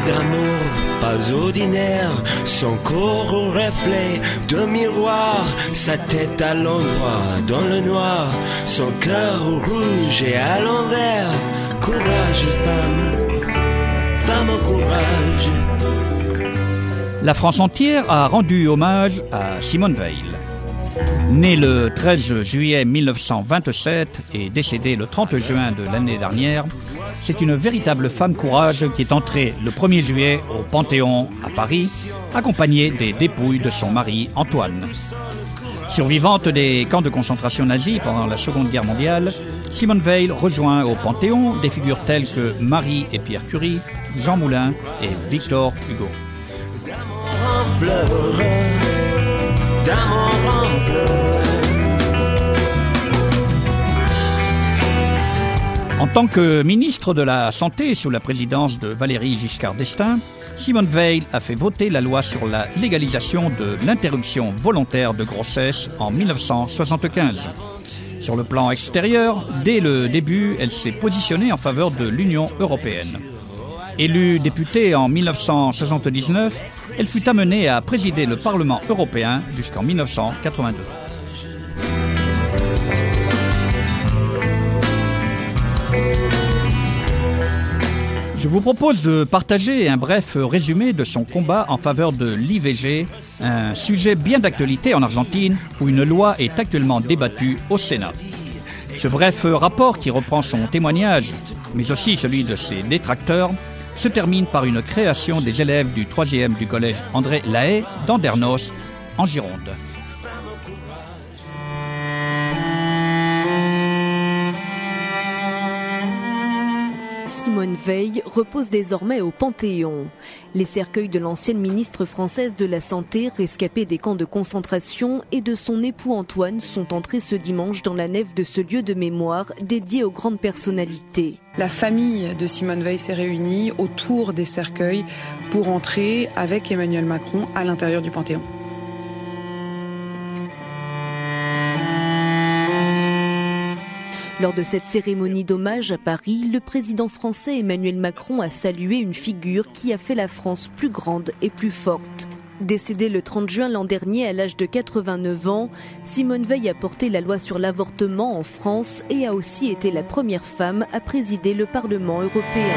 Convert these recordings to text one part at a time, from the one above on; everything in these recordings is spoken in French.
d'amour pas ordinaire, son corps au reflet d'un miroir, sa tête à l'endroit dans le noir, son cœur au rouge et à l'envers. Courage femme, femme au courage. La France entière a rendu hommage à Simone Veil. Née le 13 juillet 1927 et décédée le 30 juin de l'année dernière, c'est une véritable femme courage qui est entrée le 1er juillet au Panthéon à Paris, accompagnée des dépouilles de son mari Antoine. Survivante des camps de concentration nazis pendant la Seconde Guerre mondiale, Simone Veil rejoint au Panthéon des figures telles que Marie et Pierre Curie, Jean Moulin et Victor Hugo. En tant que ministre de la Santé sous la présidence de Valéry Giscard d'Estaing, Simone Veil a fait voter la loi sur la légalisation de l'interruption volontaire de grossesse en 1975. Sur le plan extérieur, dès le début, elle s'est positionnée en faveur de l'Union européenne. Élue députée en 1979, elle fut amenée à présider le Parlement européen jusqu'en 1982. Je vous propose de partager un bref résumé de son combat en faveur de l'IVG, un sujet bien d'actualité en Argentine où une loi est actuellement débattue au Sénat. Ce bref rapport qui reprend son témoignage, mais aussi celui de ses détracteurs, se termine par une création des élèves du 3e du collège André Lahaye d'Andernos, en Gironde. Simone Veil repose désormais au Panthéon. Les cercueils de l'ancienne ministre française de la Santé, rescapée des camps de concentration, et de son époux Antoine sont entrés ce dimanche dans la nef de ce lieu de mémoire dédié aux grandes personnalités. La famille de Simone Veil s'est réunie autour des cercueils pour entrer avec Emmanuel Macron à l'intérieur du Panthéon. Lors de cette cérémonie d'hommage à Paris, le président français Emmanuel Macron a salué une figure qui a fait la France plus grande et plus forte. Décédée le 30 juin l'an dernier à l'âge de 89 ans, Simone Veil a porté la loi sur l'avortement en France et a aussi été la première femme à présider le Parlement européen.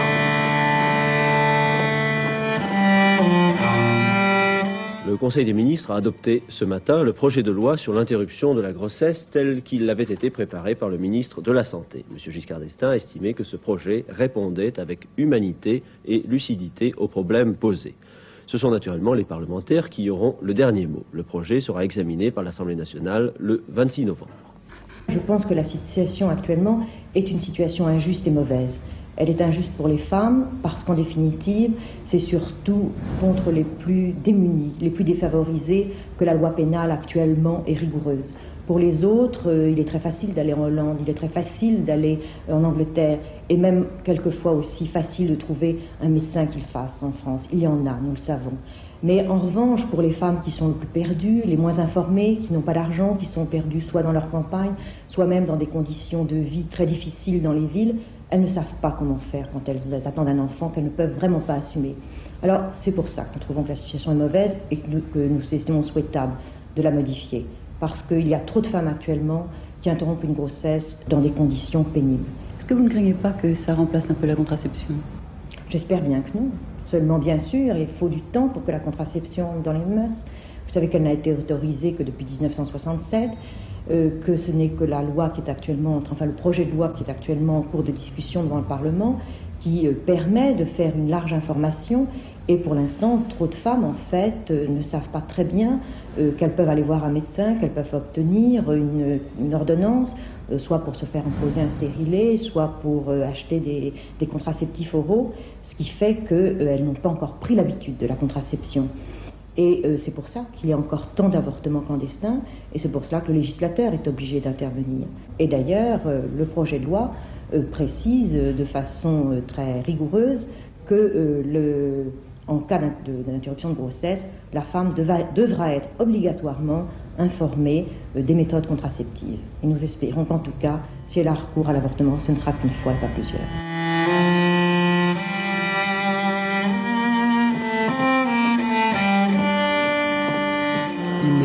Le Conseil des ministres a adopté ce matin le projet de loi sur l'interruption de la grossesse tel qu'il avait été préparé par le ministre de la Santé. M. Giscard d'Estaing a estimé que ce projet répondait avec humanité et lucidité aux problèmes posés. Ce sont naturellement les parlementaires qui auront le dernier mot. Le projet sera examiné par l'Assemblée nationale le 26 novembre. Je pense que la situation actuellement est une situation injuste et mauvaise. Elle est injuste pour les femmes parce qu'en définitive, c'est surtout contre les plus démunis, les plus défavorisés que la loi pénale actuellement est rigoureuse. Pour les autres, il est très facile d'aller en Hollande, il est très facile d'aller en Angleterre et même quelquefois aussi facile de trouver un médecin qui le fasse en France. Il y en a, nous le savons. Mais en revanche, pour les femmes qui sont les plus perdues, les moins informées, qui n'ont pas d'argent, qui sont perdues soit dans leur campagne, soit même dans des conditions de vie très difficiles dans les villes, elles ne savent pas comment faire quand elles attendent un enfant qu'elles ne peuvent vraiment pas assumer. Alors c'est pour ça que nous trouvons que la situation est mauvaise et que nous estimons souhaitable de la modifier. Parce qu'il y a trop de femmes actuellement qui interrompent une grossesse dans des conditions pénibles. Est-ce que vous ne craignez pas que ça remplace un peu la contraception ? J'espère bien que non. Seulement, bien sûr, il faut du temps pour que la contraception entre dans les mœurs. Vous savez qu'elle n'a été autorisée que depuis 1967, que ce n'est que la loi qui est actuellement, le projet de loi qui est actuellement en cours de discussion devant le Parlement, qui permet de faire une large information. Et pour l'instant, trop de femmes, en fait, ne savent pas très bien qu'elles peuvent aller voir un médecin, qu'elles peuvent obtenir une ordonnance, soit pour se faire imposer un stérilet, soit pour acheter des contraceptifs oraux, ce qui fait qu'elles n'ont pas encore pris l'habitude de la contraception. Et c'est pour ça qu'il y a encore tant d'avortements clandestins, et c'est pour cela que le législateur est obligé d'intervenir. Et d'ailleurs, le projet de loi précise de façon très rigoureuse que en cas d'interruption de grossesse, la femme devra être obligatoirement informée des méthodes contraceptives. Et nous espérons qu'en tout cas, si elle a recours à l'avortement, ce ne sera qu'une fois et pas plusieurs.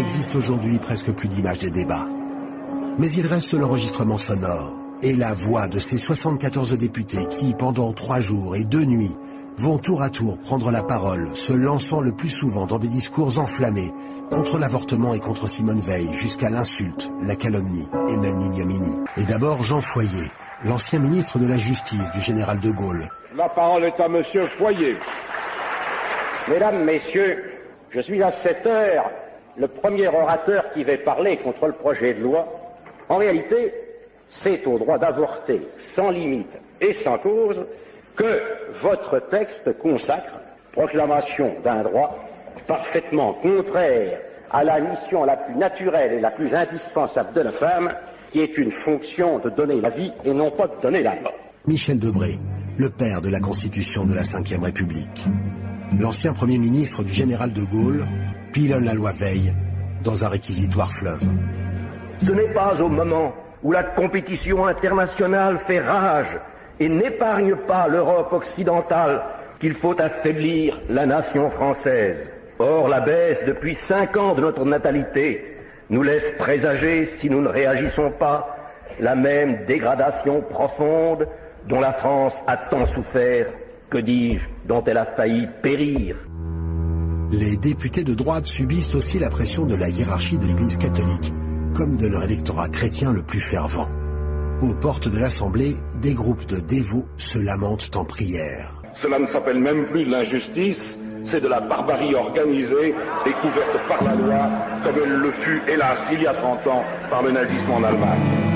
n'existe aujourd'hui presque plus d'image des débats. Mais il reste l'enregistrement sonore et la voix de ces 74 députés qui, pendant 3 jours et 2 nuits, vont tour à tour prendre la parole, se lançant le plus souvent dans des discours enflammés contre l'avortement et contre Simone Veil, jusqu'à l'insulte, la calomnie et même l'ignominie. Et d'abord Jean Foyer, l'ancien ministre de la Justice du général de Gaulle. La parole est à monsieur Foyer. Mesdames, Messieurs, je suis à cette heure le premier orateur qui va parler contre le projet de loi. En réalité, c'est au droit d'avorter sans limite et sans cause que votre texte consacre, proclamation d'un droit parfaitement contraire à la mission la plus naturelle et la plus indispensable de la femme, qui est une fonction de donner la vie et non pas de donner la mort. Michel Debré, le père de la Constitution de la Ve République. L'ancien Premier ministre du général de Gaulle pilonne la loi Veil dans un réquisitoire fleuve. Ce n'est pas au moment où la compétition internationale fait rage et n'épargne pas l'Europe occidentale qu'il faut affaiblir la nation française. Or, la baisse depuis 5 ans de notre natalité nous laisse présager, si nous ne réagissons pas, la même dégradation profonde dont la France a tant souffert, que dis-je, dont elle a failli périr. Les députés de droite subissent aussi la pression de la hiérarchie de l'Église catholique, comme de leur électorat chrétien le plus fervent. Aux portes de l'Assemblée, des groupes de dévots se lamentent en prière. Cela ne s'appelle même plus de l'injustice, c'est de la barbarie organisée et couverte par la loi, comme elle le fut, hélas, il y a 30 ans, par le nazisme en Allemagne.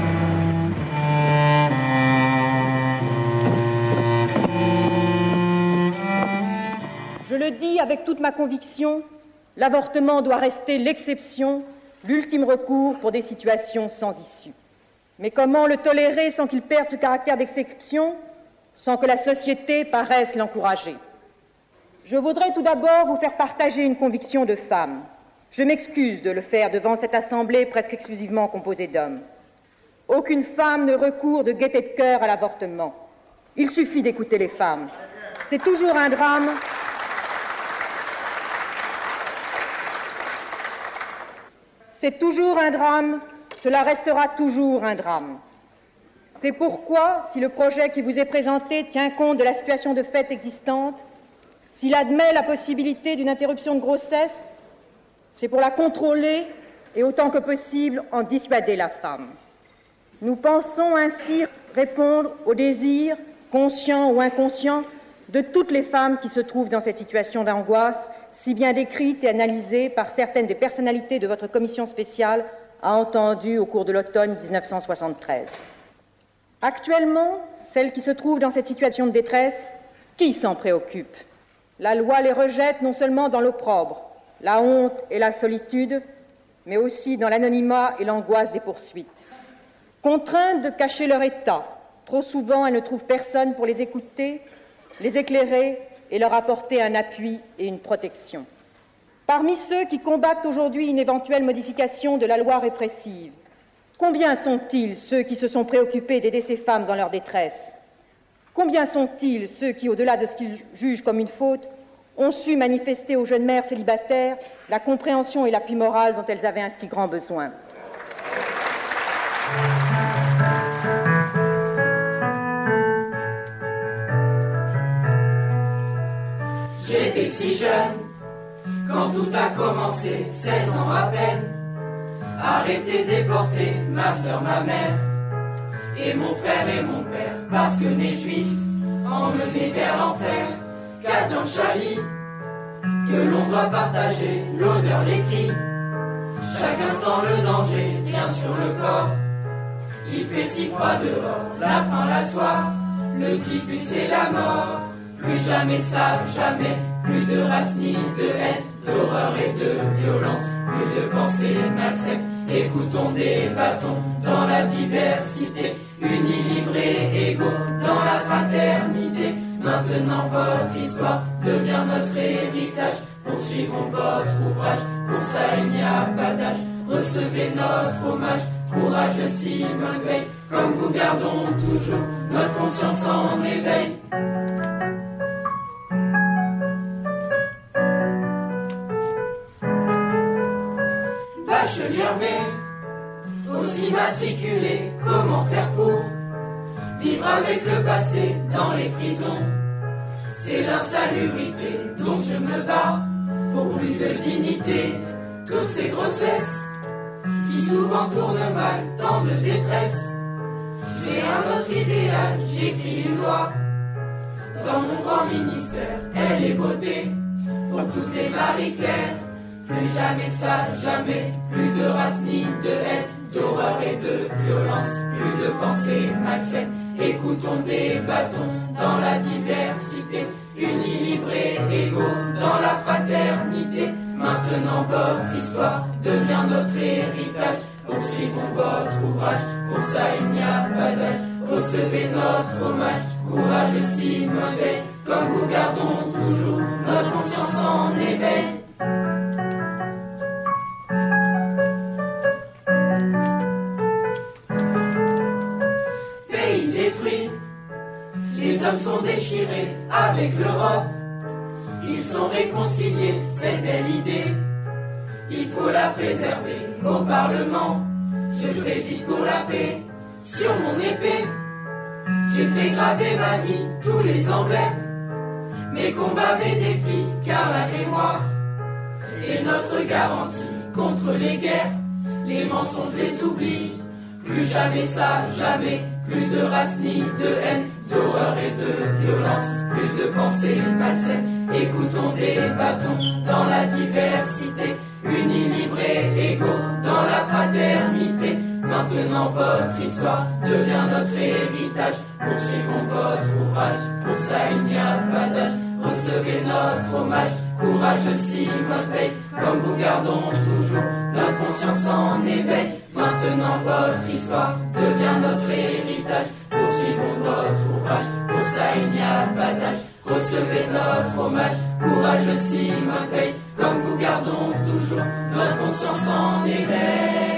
Je le dis avec toute ma conviction, l'avortement doit rester l'exception, l'ultime recours pour des situations sans issue. Mais comment le tolérer sans qu'il perde ce caractère d'exception, sans que la société paraisse l'encourager? Je voudrais tout d'abord vous faire partager une conviction de femme. Je m'excuse de le faire devant cette assemblée presque exclusivement composée d'hommes. Aucune femme ne recourt de gaieté de cœur à l'avortement. Il suffit d'écouter les femmes. C'est toujours un drame. C'est toujours un drame, cela restera toujours un drame. C'est pourquoi, si le projet qui vous est présenté tient compte de la situation de fait existante, s'il admet la possibilité d'une interruption de grossesse, c'est pour la contrôler et autant que possible en dissuader la femme. Nous pensons ainsi répondre aux désirs, conscients ou inconscients, de toutes les femmes qui se trouvent dans cette situation d'angoisse, si bien décrite et analysée par certaines des personnalités de votre commission spéciale a entendu au cours de l'automne 1973. Actuellement, celles qui se trouvent dans cette situation de détresse, qui s'en préoccupe? La loi les rejette non seulement dans l'opprobre, la honte et la solitude, mais aussi dans l'anonymat et l'angoisse des poursuites. Contraintes de cacher leur état, trop souvent elles ne trouvent personne pour les écouter, les éclairer et leur apporter un appui et une protection. Parmi ceux qui combattent aujourd'hui une éventuelle modification de la loi répressive, combien sont-ils ceux qui se sont préoccupés d'aider ces femmes dans leur détresse? Combien sont-ils ceux qui, au-delà de ce qu'ils jugent comme une faute, ont su manifester aux jeunes mères célibataires la compréhension et l'appui moral dont elles avaient un si grand besoin? J'étais si jeune quand tout a commencé, 16 ans à peine. Arrêté, déporté, ma sœur, ma mère, et mon frère et mon père, parce que né juif, emmené vers l'enfer, car dans Chali, que l'on doit partager, l'odeur, les cris, chaque instant le danger, rien sur le corps. Il fait si froid dehors, la faim, la soif, le typhus et la mort. Plus jamais ça, jamais, plus de race ni de haine, d'horreur et de violence, plus de pensées malsaines. Écoutons, débattons dans la diversité, unis, libres et égaux dans la fraternité. Maintenant votre histoire devient notre héritage, poursuivons votre ouvrage, pour ça il n'y a pas d'âge. Recevez notre hommage, courage Simone Veil, comme vous gardons toujours notre conscience en éveil. bachelière, mais aussi matriculée, comment faire pour vivre avec le passé dans les prisons? C'est l'insalubrité, donc je me bats pour plus de dignité. Toutes ces grossesses qui souvent tournent mal, tant de détresse. J'ai un autre idéal, j'écris une loi. Dans mon grand ministère, elle est votée pour toutes les Marie-Claire. Plus jamais ça, jamais, plus de race ni de haine, d'horreur et de violence, plus de pensées malsaines. Écoutons, débattons dans la diversité, unis, libres et égaux dans la fraternité. Maintenant votre histoire devient notre héritage. Poursuivons votre ouvrage, pour ça il n'y a pas d'âge. Recevez notre hommage, courage Simone Veil. Comme vous gardons toujours notre conscience en éveil. Pays détruit, les hommes sont déchirés avec l'Europe. Ils sont réconciliés, cette belle idée. Il faut la préserver au Parlement. Je préside pour la paix sur mon épée. J'ai fait graver ma vie, tous les emblèmes. Mes combats, mes défis, car la mémoire est notre garantie contre les guerres. Les mensonges, les oublie. Plus jamais ça, jamais. Plus de race ni de haine, d'horreur et de violence. Plus de pensées malsaines. Écoutons, débattons dans la diversité. Unis, libres et égaux dans la fraternité. Maintenant votre histoire devient notre héritage. Poursuivons votre ouvrage, pour ça il n'y a pas d'âge. Recevez notre hommage, courage Simone Veil. Comme vous gardons toujours notre conscience en éveil. Maintenant votre histoire devient notre héritage. Poursuivons votre ouvrage, pour ça il n'y a pas d'âge. Recevez notre hommage, courage Simone Veil. Comme vous gardons toujours notre conscience en éveil.